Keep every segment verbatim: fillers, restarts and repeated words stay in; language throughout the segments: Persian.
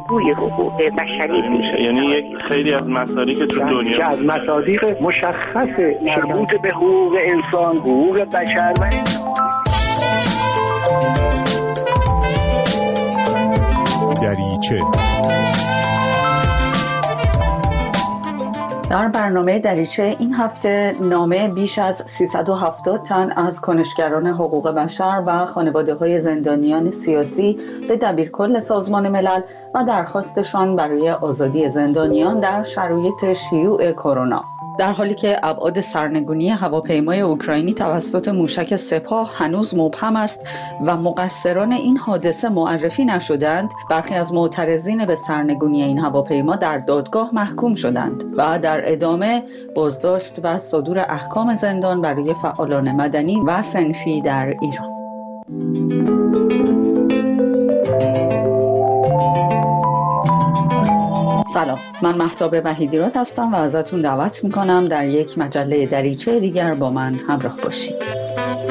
بازگوی حقوق بشری میشه. یعنی یک خیلی از مصادیق تو دنیا از مصادیق مشخص مربوط به حقوق انسان، حقوق بشر و دریچه. در برنامه دریچه این هفته نامه بیش از سیصد و هفتاد تن از کنشگران حقوق بشر و خانواده‌های زندانیان سیاسی به دبیرکل سازمان ملل و درخواستشان برای آزادی زندانیان در شرایط شیوع کرونا. در حالی که ابعاد سرنگونی هواپیمای اوکراینی توسط موشک سپاه هنوز مبهم است و مقصران این حادثه معرفی نشدند، برخی از معترضین به سرنگونی این هواپیما در دادگاه محکوم شدند و در ادامه بازداشت و صدور احکام زندان برای فعالان مدنی و صنفی در ایران. سلام، من مهتاب وحیدیراد هستم و ازتون دعوت میکنم در یک مجله دریچه دیگر با من همراه باشید.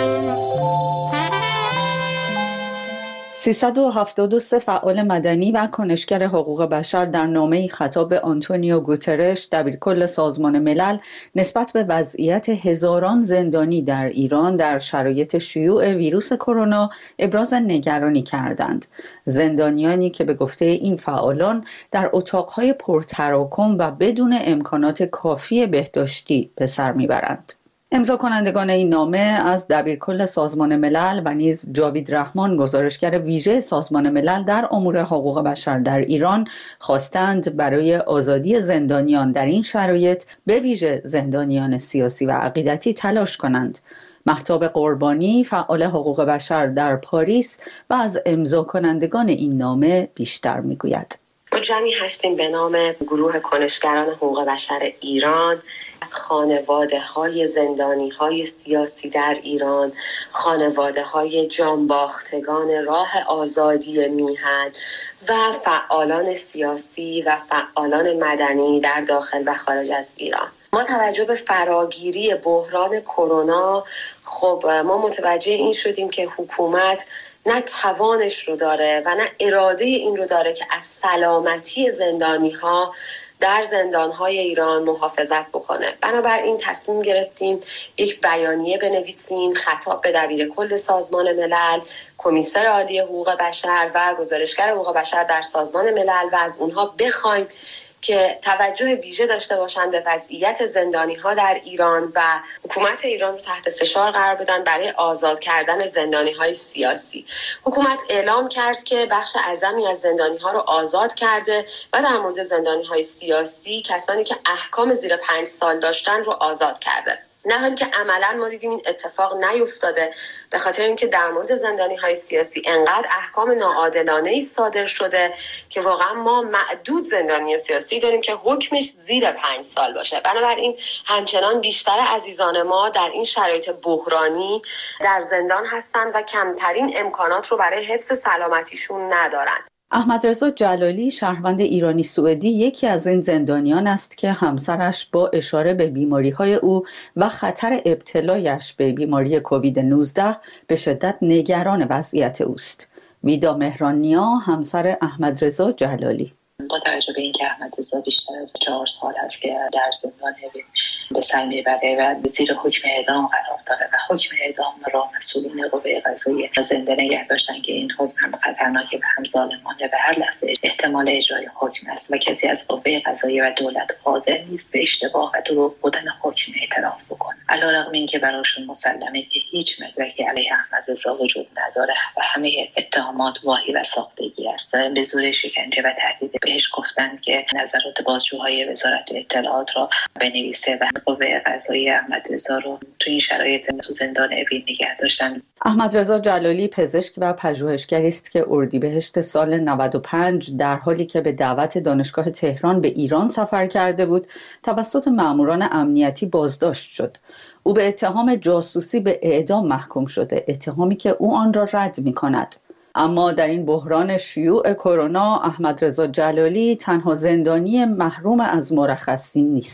سیصد و هفتاد و سه فعال مدنی و کنشگر حقوق بشر در نامه‌ای خطاب به آنتونیو گوترش دبیرکل سازمان ملل نسبت به وضعیت هزاران زندانی در ایران در شرایط شیوع ویروس کرونا ابراز نگرانی کردند. زندانیانی که به گفته این فعالان در اتاق‌های پرتراکم و بدون امکانات کافی بهداشتی به سر میبرند. امضا کنندگان این نامه از دبیرکل سازمان ملل و نیز جاوید رحمان، گزارشگر ویژه سازمان ملل در امور حقوق بشر در ایران، خواستند برای آزادی زندانیان در این شرایط، به ویژه زندانیان سیاسی و عقیدتی، تلاش کنند. مهتاب قربانی، فعال حقوق بشر در پاریس و از امضا کنندگان این نامه بیشتر میگوید. ما جمعی هستیم به نام گروه کنشگران حقوق بشر ایران از خانواده های زندانی های سیاسی در ایران، خانواده های جانباختگان راه آزادی میهن و فعالان سیاسی و فعالان مدنی در داخل و خارج از ایران. ما توجه به فراگیری بحران کرونا، خب ما متوجه این شدیم که حکومت نه توانش رو داره و نه اراده این رو داره که از سلامتی زندانی ها در زندان های ایران محافظت بکنه. بنابراین تصمیم گرفتیم یک بیانیه بنویسیم خطاب به دبیرکل سازمان ملل، کمیسر عالی حقوق بشر و گزارشگر حقوق بشر در سازمان ملل و از اونها بخوایم که توجه ویژه داشته باشند به وضعیت زندانی ها در ایران و حکومت ایران رو تحت فشار قرار بدن برای آزاد کردن زندانی های سیاسی. حکومت اعلام کرد که بخش اعظمی از زندانی ها رو آزاد کرده و در مورد زندانی های سیاسی کسانی که احکام زیر پنج سال داشتن رو آزاد کرده. نه حالی که عملا ما دیدیم این اتفاق نیفتاده، به خاطر اینکه در مورد زندانی های سیاسی انقدر احکام ناعادلانه‌ای صادر شده که واقعا ما معدود زندانی سیاسی داریم که حکمش زیر پنج سال باشه. بنابراین همچنان بیشتر عزیزان ما در این شرایط بحرانی در زندان هستند و کمترین امکانات رو برای حفظ سلامتیشون ندارند. احمد رضا جلالی، شهروند ایرانی سوئدی، یکی از این زندانیان است که همسرش با اشاره به بیماری‌های او و خطر ابتلایش به بیماری کووید نوزده به شدت نگران وضعیت اوست. ویدا مهرانیا، همسر احمد رضا جلالی: با توجه به اینکه احمد رضا بیشتر از چهار سال هست که در زندان به سر میبره و زیر حکم اعدام قرار داره و حکم اعدام را مسئولین قوه قضاییه زنده نگه داشتن که این حکم هم خطرناکه و هم ظالمانه و هر لحظه احتمال اجرای حکم است و کسی از قوه قضاییه و دولت حاضر نیست به اشتباه و دروغ بودن حکم اعتراف بکنه. علیرغم اینکه براشون مسلمه که هیچ مدرکی علیه احمد رضا وجود نداره و همه اتهامات واهی و ساختگی است، به زور شکنجه و تهدید بهش گفتند که نظرات بازجوهای وزارت اطلاعات را بنویسه و قوه قضاییه احمد رضا رو تو این شرایط تو زندان اوین نگه داشتن. احمد رضا جلالی پزشک و پژوهشگری است که اردیبهشت سال نود و پنج در حالی که به دعوت دانشگاه تهران به ایران سفر کرده بود، توسط ماموران امنیتی بازداشت شد. او به اتهام جاسوسی به اعدام محکوم شده، اتهامی که او آن را رد می‌کند. اما در این بحران شیوع کرونا، احمد رضا جلالی تنها زندانی محروم از مرخصی نیست.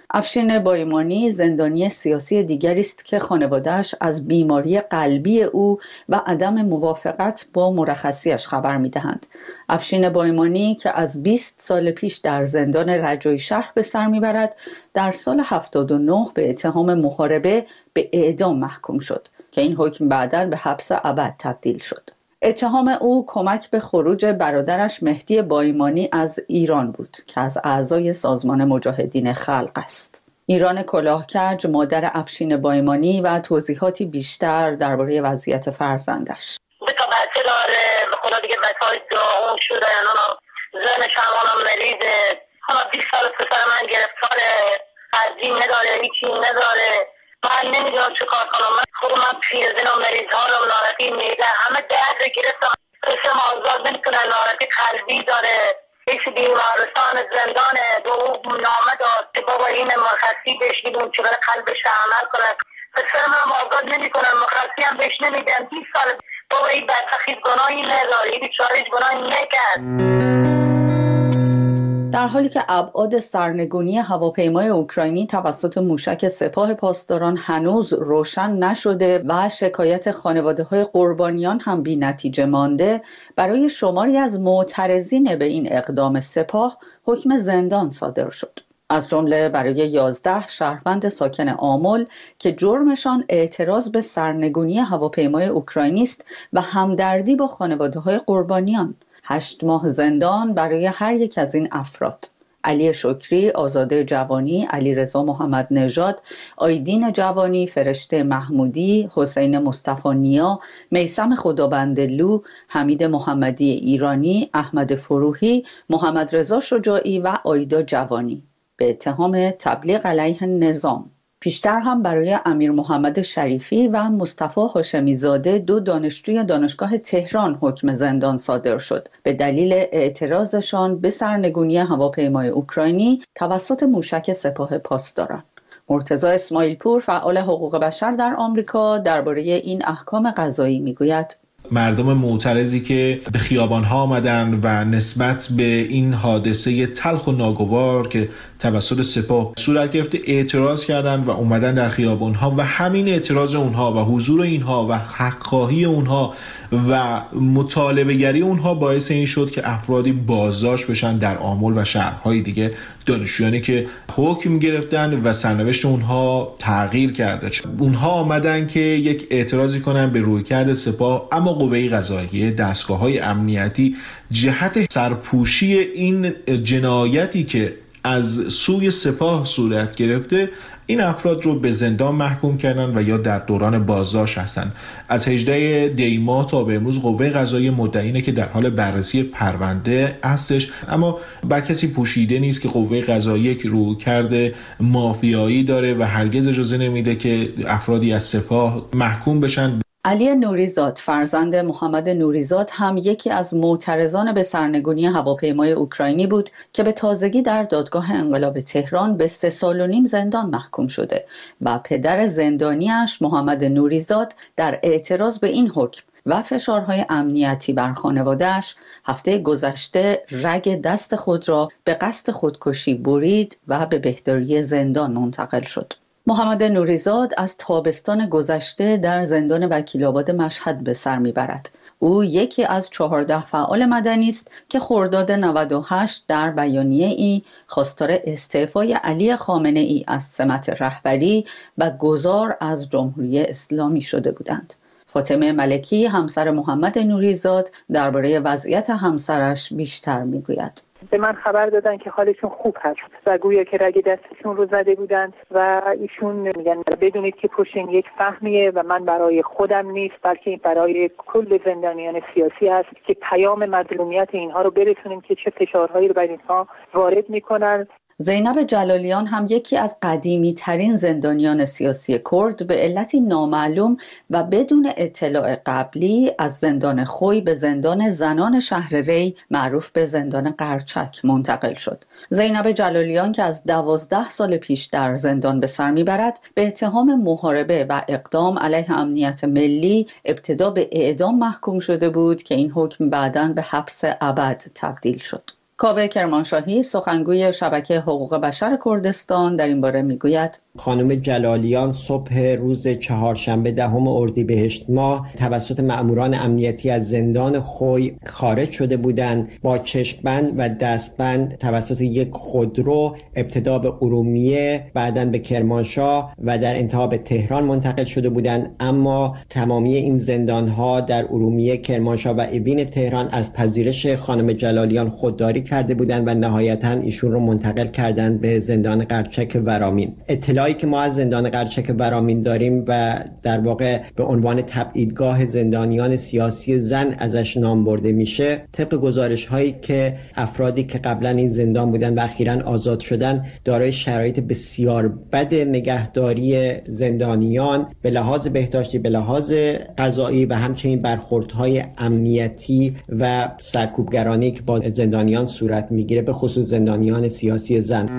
افشین بایمانی زندانی سیاسی دیگری است که خانواده‌اش از بیماری قلبی او و عدم موافقت با مرخصیش خبر می‌دهند. افشین بایمانی که از بیست سال پیش در زندان رجایی شهر به سر می‌برد، در سال هفتاد و نه به اتهام محاربه به اعدام محکوم شد که این حکم بعداً به حبس ابد تبدیل شد. اتهام او کمک به خروج برادرش مهدی بایمانی از ایران بود که از اعضای سازمان مجاهدین خلق است. ایران کلاهکج مادر افشین بایمانی و توضیحاتی بیشتر درباره وضعیت فرزندش. دو تا بچه داره، به خدا دیگه بچه‌های داغون شده، زنش همانم مریضه، حالا بیست سال پسر من گرفتاره، ترجیم نداره، هیچی نداره. من نمیدونم چه کار کنم. من خود من پیرزن و مریض ها رو نارتی میده همه درد گرفتم. قسم آزاد نمیتونه، نارتی قلبی داره، یکی بیمارستان زندانه. دو نامه داد که بابا این مرخصی بهش میدون که برای قلبش عمل کنه. پسر من آزاد نمیکنن، مرخصی هم بهش نمیدن. بیست سال بابا این بدبخت گناهی نداره، این بیچاره گناهی نکرد. در حالی که ابعاد سرنگونی هواپیمای اوکراینی توسط موشک سپاه پاسداران هنوز روشن نشده و شکایت خانواده‌های قربانیان هم بی نتیجه مانده، برای شماری از معترضین به این اقدام سپاه حکم زندان صادر شد. از جمله برای یازده شهروند ساکن آمل که جرمشان اعتراض به سرنگونی هواپیمای اوکراینی است و همدردی با خانواده‌های قربانیان. هشت ماه زندان برای هر یک از این افراد: علی شکری، آزاده جوانی، علیرضا محمد نژاد، آیدین جوانی، فرشته محمودی، حسین مصطفی نیا، میثم خدابندلو، حمید محمدی ایرانی، احمد فروحی، محمد رضا شجاعی و آیدا جوانی به اتهام تبلیغ علیه نظام. پیشتر هم برای امیر محمد شریفی و مصطفی هاشمی زاده، دو دانشجوی دانشگاه تهران، حکم زندان صادر شد به دلیل اعتراضشان به سرنگونی هواپیمای اوکراینی توسط موشک سپاه پاسداران. مرتضی اسماعیل پور، فعال حقوق بشر در آمریکا، درباره این احکام قضایی میگوید: مردم معترضی که به خیابان‌ها آمدن و نسبت به این حادثه تلخ و ناگوار که توسط سپاه صورت گرفته اعتراض کردند و اومدن در خیابان‌ها و همین اعتراض اونها و حضور اینها و حق‌خواهی اونها و مطالبه گری اونها باعث این شد که افرادی بازداشت بشن در آمل و شهرهای دیگه، دانشجویانی که حکم گرفتن و سرنوشت اونها تغییر کرده. اونها آمدن که یک اعتراضی کنن به رویکرد سپاه، اما قوه قضاییه، دستگاه‌های امنیتی جهت سرپوشی این جنایتی که از سوی سپاه صورت گرفته، این افراد رو به زندان محکوم کردن و یا در دوران بازداشت هستن. از هجدهم دی ماه تا به امروز قوه قضاییه مدعی که در حال بررسی پرونده هستش، اما بر کسی پوشیده نیست که قوه قضاییه که رویکرد مافیایی داره و هرگز اجازه نمیده که افرادی از سپاه محکوم بشن. علی نوریزاد، فرزند محمد نوریزاد، هم یکی از معترضان به سرنگونی هواپیمای اوکراینی بود که به تازگی در دادگاه انقلاب تهران به سه سال و نیم زندان محکوم شده و پدر زندانیش محمد نوریزاد در اعتراض به این حکم و فشارهای امنیتی بر خانواده‌اش هفته گذشته رگ دست خود را به قصد خودکشی برید و به بهداری زندان منتقل شد. محمد نوریزاد از تابستان گذشته در زندان وکیل‌آباد مشهد به سر میبرد. او یکی از چهارده فعال مدنی است که خرداد نود و هشت در بیانیه ای خواستار استعفای علی خامنه ای از سمت رهبری و گذار از جمهوری اسلامی شده بودند. فاطمه ملکی، همسر محمد نوریزاد، درباره وضعیت همسرش بیشتر میگوید. به من خبر دادن که حالشون خوب هست و گویا که رگ دستشون رو زده بودند و ایشون میگن بدونید که پشت یک فهمیه و من برای خودم نیست بلکه برای کل زندانیان سیاسی هست که پیام مظلومیت اینها رو برسونیم که چه فشارهایی رو بر اینها وارد میکنن. زینب جلالیان هم یکی از قدیمی ترین زندانیان سیاسی کرد به علتی نامعلوم و بدون اطلاع قبلی از زندان خوی به زندان زنان شهر ری معروف به زندان قرچک منتقل شد. زینب جلالیان که از دوازده سال پیش در زندان به سر میبرد، به اتهام محاربه و اقدام علیه امنیت ملی ابتدا به اعدام محکوم شده بود که این حکم بعداً به حبس ابد تبدیل شد. کاوه کرمانشاهی سخنگوی شبکه حقوق بشر کردستان در این باره میگوید خانم جلالیان صبح روز چهارشنبه دهم اردیبهشت ماه توسط مأموران امنیتی از زندان خوی خارج شده بودند. با چشم‌بند و دستبند توسط یک خودرو ابتدا به ارومیه، بعداً به کرمانشاه و در انتها به تهران منتقل شده بودند. اما تمامی این زندان‌ها در ارومیه، کرمانشاه و اوین تهران از پذیرش خانم جلالیان خودداری کرده بودند و نهایتاً ایشون رو منتقل کردند به زندان قرچک ورامین. اطلاعی که ما از زندان قرچک ورامین داریم و در واقع به عنوان تبعیدگاه زندانیان سیاسی زن ازش نام برده میشه، طبق گزارش هایی که افرادی که قبلا این زندان بودن و اخیراً آزاد شدن دارای شرایط بسیار بد نگهداری زندانیان به لحاظ بهداشتی، به لحاظ غذایی و همچنین برخوردهای امنیتی و سرکوبگرانی که با زندانیان صورت میگیره، به خصوص زندانیان سیاسی زن.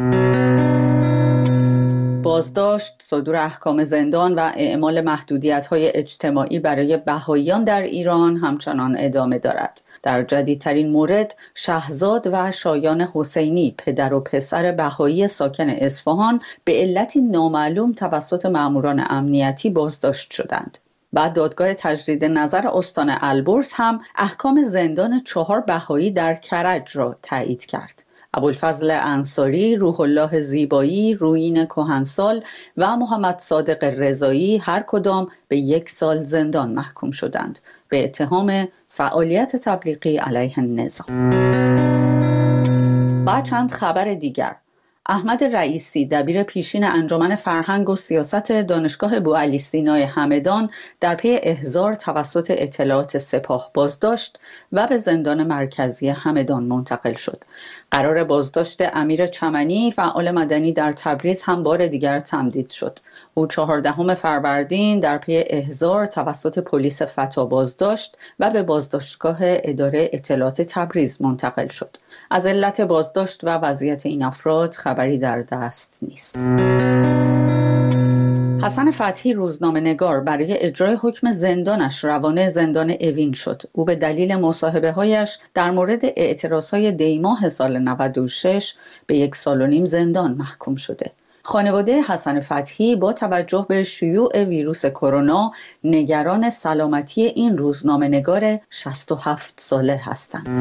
بازداشت، صدور احکام زندان و اعمال محدودیت‌های اجتماعی برای بهائیان در ایران همچنان ادامه دارد. در جدیدترین مورد، شهزاد و شایان حسینی، پدر و پسر بهایی ساکن اصفهان، به علتی نامعلوم توسط مأموران امنیتی بازداشت شدند. بعد دادگاه تجدید نظر استان البرز هم احکام زندان چهار بهایی در کرج را تایید کرد. ابوالفضل انصاری، روح الله زیبایی، رویین کهنسال و محمد صادق رضایی هر کدام به یک سال زندان محکوم شدند به اتهام فعالیت تبلیغی علیه نظام. بعد چند خبر دیگر. احمد رئیسی، دبیر پیشین انجمن فرهنگ و سیاست دانشگاه بوعلی سینای همدان، در پی احضار توسط اطلاعات سپاه بازداشت و به زندان مرکزی همدان منتقل شد. قرار بازداشت امیر چمنی، فعال مدنی در تبریز، هم بار دیگر تمدید شد. او چهاردهم فروردین در پی احضار توسط پلیس فتا بازداشت و به بازداشتگاه اداره اطلاعات تبریز منتقل شد. از علت بازداشت و وضعیت این افراد خبری در دست نیست. حسن فتحی، روزنامه‌نگار، برای اجرای حکم زندانش روانه زندان اوین شد. او به دلیل مصاحبه‌هایش در مورد اعتراضهای دیماه سال نود و شش به یک سال و نیم زندان محکوم شده. خانواده حسن فتحی با توجه به شیوع ویروس کرونا نگران سلامتی این روزنامه‌نگار شصت و هفت ساله هستند.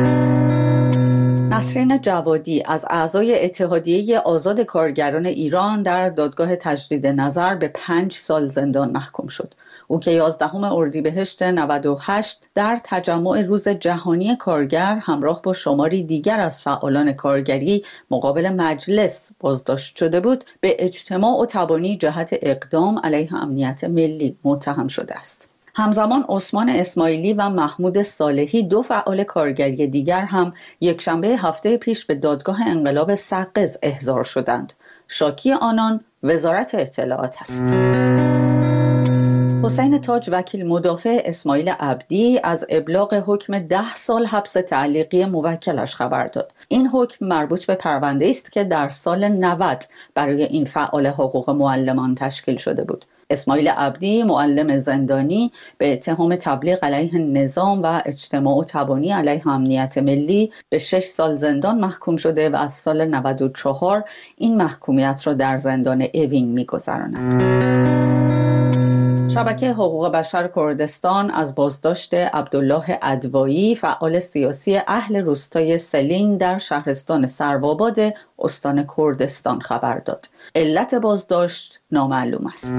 نسرین جوادی از اعضای اتحادیه آزاد کارگران ایران در دادگاه تجدید نظر به پنج سال زندان محکوم شد. او که یازدهم اردیبهشت نود و هشت در تجمع روز جهانی کارگر همراه با شماری دیگر از فعالان کارگری مقابل مجلس بازداشت شده بود، به اجتماع و تبانی جهت اقدام علیه امنیت ملی متهم شده است. همزمان عثمان اسماعیلی و محمود صالحی، دو فعال کارگری دیگر، هم یکشنبه هفته پیش به دادگاه انقلاب سقز احضار شدند. شاکی آنان وزارت اطلاعات است. حسین تاج، وکیل مدافع اسماعیل عبدی، از ابلاغ حکم ده سال حبس تعلیقی موکلش خبر داد. این حکم مربوط به پرونده است که در سال نود برای این فعال حقوق معلمان تشکیل شده بود. اسماعیل عبدی، معلم زندانی، به اتهام تبلیغ علیه نظام و اجتماع و تبانی علیه امنیت ملی به شش سال زندان محکوم شده و از سال نود و چهار این محکومیت را در زندان اوین می‌گذراند. شبکه حقوق بشر کردستان از بازداشت عبدالله ادوایی، فعال سیاسی اهل روستای سلین در شهرستان سروآباد استان کردستان خبر داد. علت بازداشت نامعلوم است.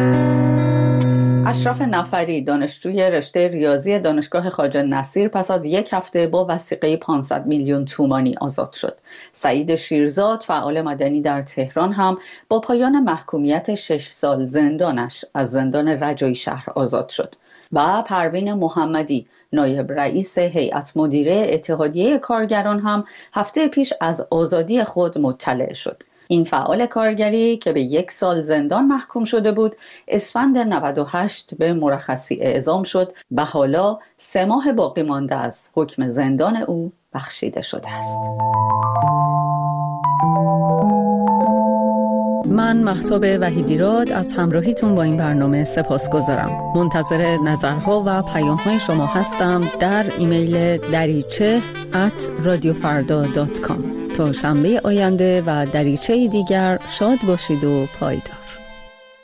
اشرف نفری، دانشجوی رشته ریاضی دانشگاه خواجه نصیر، پس از یک هفته با وثیقه پانصد میلیون تومانی آزاد شد. سعید شیرزاد، فعال مدنی در تهران، هم با پایان محکومیت شش سال زندانش از زندان رجایی شهر آزاد شد. و پروین محمدی، نایب رئیس هیئت مدیره اتحادیه کارگران، هم هفته پیش از آزادی خود مطلع شد. این فعال کارگری که به یک سال زندان محکوم شده بود، اسفند نود و هشت به مرخصی اعزام شد و حالا سه ماه باقی مانده از حکم زندان او بخشیده شده است. من مهتاب وحیدیراد از همراهیتون با این برنامه سپاسگزارم. منتظر نظرها و پیام‌های شما هستم در ایمیل دریچه ات رادیو فردا دات کام. تا شنبه آینده و دریچه دیگر شاد باشید و پایدار.